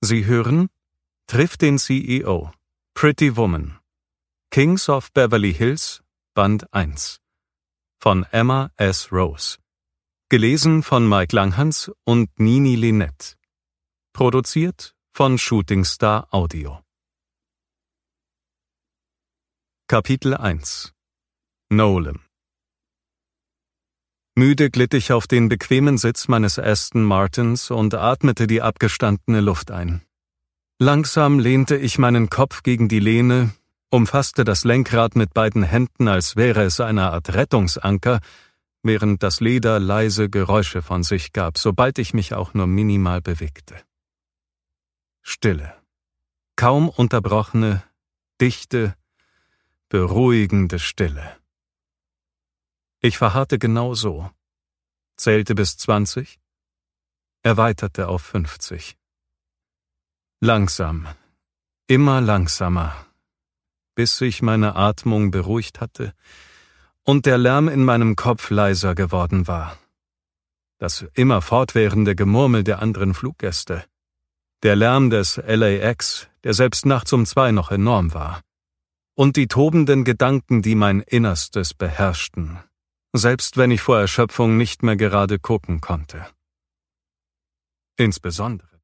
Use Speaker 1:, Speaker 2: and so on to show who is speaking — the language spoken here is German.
Speaker 1: Sie hören Trifft den CEO, Pretty Woman, Kings of Beverly Hills, Band 1 von Emma S. Rose. Gelesen von Mike Langhans und Nini Linette. Produziert von Shooting Star Audio. Kapitel 1 Nolan. Müde glitt ich auf den bequemen Sitz meines Aston Martins und atmete die abgestandene Luft ein. Langsam lehnte ich meinen Kopf gegen die Lehne, umfasste das Lenkrad mit beiden Händen, als wäre es eine Art Rettungsanker, während das Leder leise Geräusche von sich gab, sobald ich mich auch nur minimal bewegte. Stille. Kaum unterbrochene, dichte, beruhigende Stille. Ich verharrte genau so, zählte bis 20, erweiterte auf 50. Langsam, immer langsamer, bis sich meine Atmung beruhigt hatte und der Lärm in meinem Kopf leiser geworden war. Das immer fortwährende Gemurmel der anderen Fluggäste, der Lärm des LAX, der selbst nachts um 2 noch enorm war, und die tobenden Gedanken, die mein Innerstes beherrschten, selbst wenn ich vor Erschöpfung nicht mehr gerade gucken konnte. Insbesondere